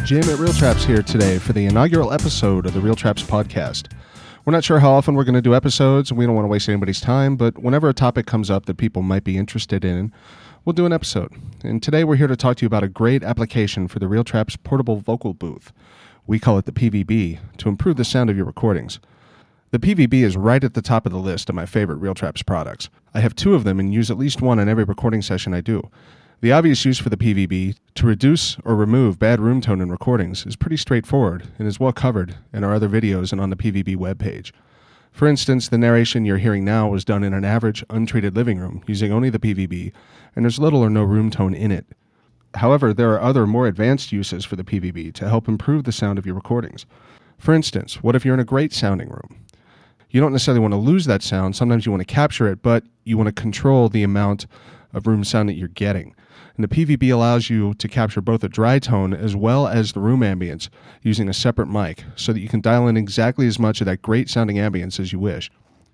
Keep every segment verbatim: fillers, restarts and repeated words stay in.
Jim at Real Traps here today for the inaugural episode of the Real Traps podcast. We're not sure how often we're going to do episodes, and we don't want to waste anybody's time, but whenever a topic comes up that people might be interested in, we'll do an episode. And today we're here to talk to you about a great application for the Real Traps portable vocal booth. We call it the P V B, to improve the sound of your recordings. The P V B is right at the top of the list of my favorite Real Traps products. I have two of them and use at least one in every recording session I do. The obvious use for the P V B, to reduce or remove bad room tone in recordings, is pretty straightforward and is well covered in our other videos and on the P V B webpage. For instance, the narration you're hearing now was done in an average, untreated living room using only the P V B, and there's little or no room tone in it. However, there are other more advanced uses for the P V B to help improve the sound of your recordings. For instance, what if you're in a great sounding room? You don't necessarily want to lose that sound, sometimes you want to capture it, but you want to control the amount of room sound that you're getting. And the P V B allows you to capture both a dry tone as well as the room ambience using a separate mic so that you can dial in exactly as much of that great sounding ambience as you wish.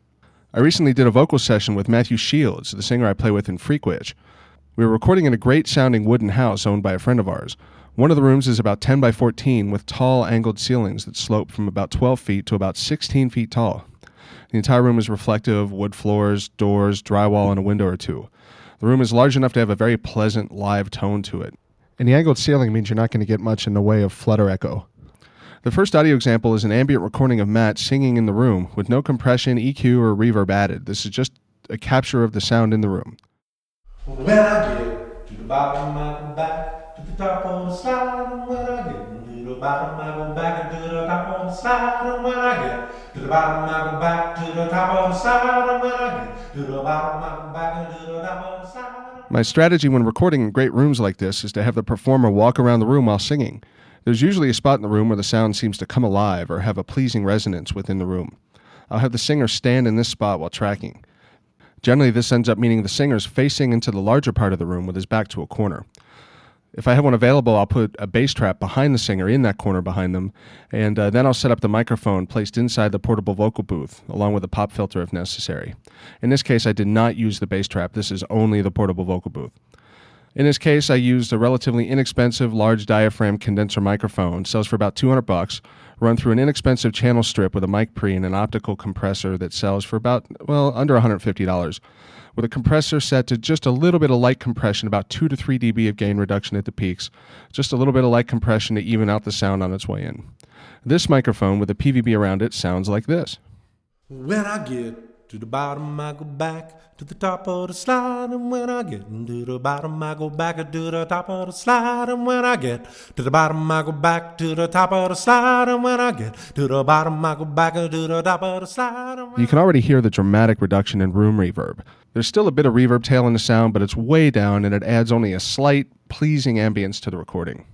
I recently did a vocal session with Matthew Shields, the singer I play with in Freakwitch. We were recording in a great sounding wooden house owned by a friend of ours. One of the rooms is about ten by fourteen with tall angled ceilings that slope from about twelve feet to about sixteen feet tall. The entire room is reflective of wood floors, doors, drywall, and a window or two. The room is large enough to have a very pleasant live tone to it. And the angled ceiling means you're not going to get much in the way of flutter echo. The first audio example is an ambient recording of Matt singing in the room with no compression, E Q, or reverb added. This is just a capture of the sound in the room. When I get to the bottom, I go back to the top of the slide. And when I get to the bottom, I go back to the top of the slide. And when I get to the bottom, I go back to the top of the slide. And when I get to the bottom, I go back to the top of the slide. My strategy when recording in great rooms like this is to have the performer walk around the room while singing. There's usually a spot in the room where the sound seems to come alive or have a pleasing resonance within the room. I'll have the singer stand in this spot while tracking. Generally, this ends up meaning the singer's facing into the larger part of the room with his back to a corner. If I have one available, I'll put a bass trap behind the singer in that corner behind them, and uh, then I'll set up the microphone placed inside the portable vocal booth, along with a pop filter if necessary. In this case, I did not use the bass trap. This is only the portable vocal booth. In this case, I used a relatively inexpensive large diaphragm condenser microphone. It sells for about two hundred bucks, run through an inexpensive channel strip with a mic pre and an optical compressor that sells for about, well, under one hundred fifty dollars. With a compressor set to just a little bit of light compression, about two to three decibels of gain reduction at the peaks, just a little bit of light compression to even out the sound on its way in. This microphone with a P V B around it sounds like this. When I get to the bottom, I go back to the top of the slide. And when I get to the bottom, I go back to the top of the slide. And when I get to the bottom, I go back to the top of the slide. And when I get to the bottom, I go back to the top of the slide. You can already hear the dramatic reduction in room reverb. There's still a bit of reverb tail in the sound, but it's way down and it adds only a slight, pleasing ambience to the recording.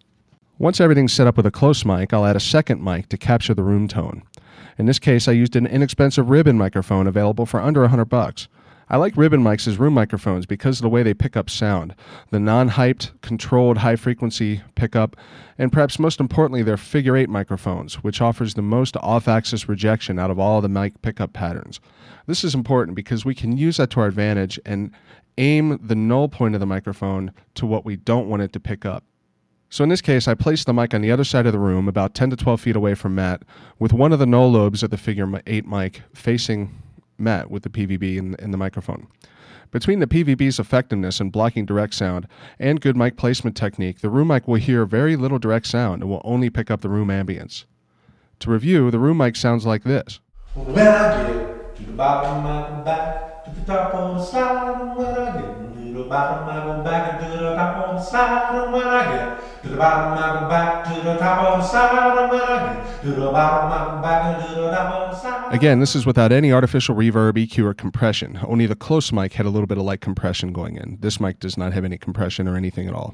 Once everything's set up with a close mic, I'll add a second mic to capture the room tone. In this case, I used an inexpensive ribbon microphone available for under one hundred bucks. I like ribbon mics as room microphones because of the way they pick up sound, the non-hyped, controlled high-frequency pickup, and perhaps most importantly, they're figure eight microphones, which offers the most off-axis rejection out of all the mic pickup patterns. This is important because we can use that to our advantage and aim the null point of the microphone to what we don't want it to pick up. So in this case, I placed the mic on the other side of the room, about ten to twelve feet away from Matt, with one of the null lobes of the figure eight mic facing Matt with the P V B in, in the microphone. Between the P V B's effectiveness in blocking direct sound and good mic placement technique, the room mic will hear very little direct sound and will only pick up the room ambience. To review, the room mic sounds like this. When I get to the bottom, I go back to the top of the slide. And when I get to the bottom, I go back to the top of the slide. And when I get to the bottom, I go back to the top of the slide. And when I get to the bottom, I go back to the top of the slide. Again, this is without any artificial reverb, E Q, or compression. Only the close mic had a little bit of light compression going in. This mic does not have any compression or anything at all.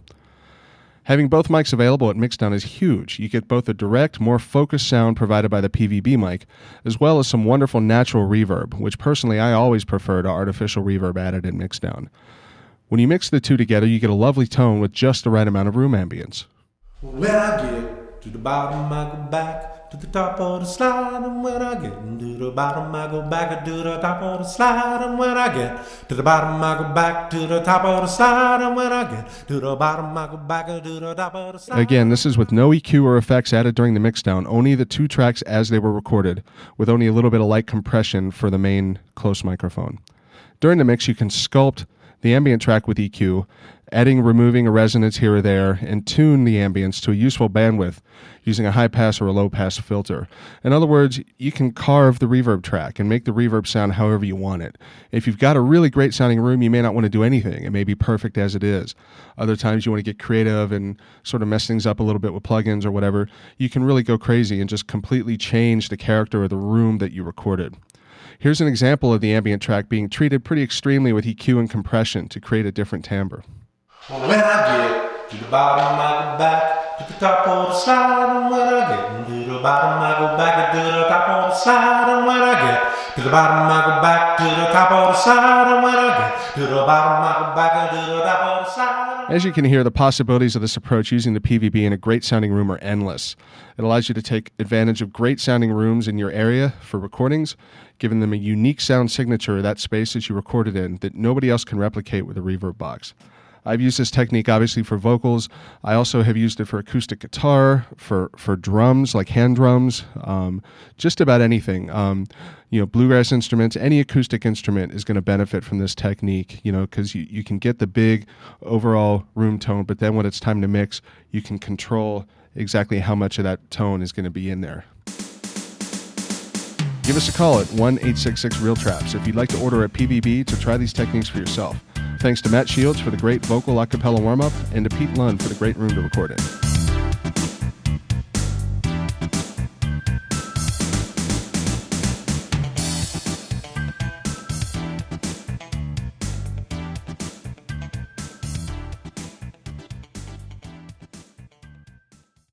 Having both mics available at Mixdown is huge. You get both a direct, more focused sound provided by the P V B mic, as well as some wonderful natural reverb, which personally I always prefer to artificial reverb added at Mixdown. When you mix the two together, you get a lovely tone with just the right amount of room ambience. When I get to the bottom, I go back to the top of the slide, and when I get to the bottom, I go back to the top of the slide, and when I get to the bottom, I go back to the top of the slide, and when I get to the bottom, I go back to the top of the slide. Again, this is with no E Q or effects added during the mixdown, only the two tracks as they were recorded, with only a little bit of light compression for the main close microphone. During the mix, you can sculpt the ambient track with E Q, adding, removing a resonance here or there, and tune the ambience to a useful bandwidth using a high-pass or a low-pass filter. In other words, you can carve the reverb track and make the reverb sound however you want it. If you've got a really great-sounding room, you may not want to do anything. It may be perfect as it is. Other times you want to get creative and sort of mess things up a little bit with plugins or whatever. You can really go crazy and just completely change the character of the room that you recorded. Here's an example of the ambient track being treated pretty extremely with E Q and compression to create a different timbre. Well, when I get to the bottom, I go back to the top of the slide, and when I get to the bottom, I go back to the top of the slide, and when I get to the bottom, I go back to the top of the slide, and when I get to the bottom, I go back to the top of the slide. As you can hear, the possibilities of this approach using the P V B in a great sounding room are endless. It allows you to take advantage of great sounding rooms in your area for recordings, giving them a unique sound signature of that space that you recorded in that nobody else can replicate with a reverb box. I've used this technique obviously for vocals. I also have used it for acoustic guitar, for, for drums, like hand drums, um, just about anything. Um, you know, bluegrass instruments, any acoustic instrument is going to benefit from this technique, you know, because you, you can get the big overall room tone, but then when it's time to mix, you can control exactly how much of that tone is going to be in there. Give us a call at one eight six six real traps if you'd like to order a P V B to try these techniques for yourself. Thanks to Matt Shields for the great vocal a cappella warm-up and to Pete Lund for the great room to record in.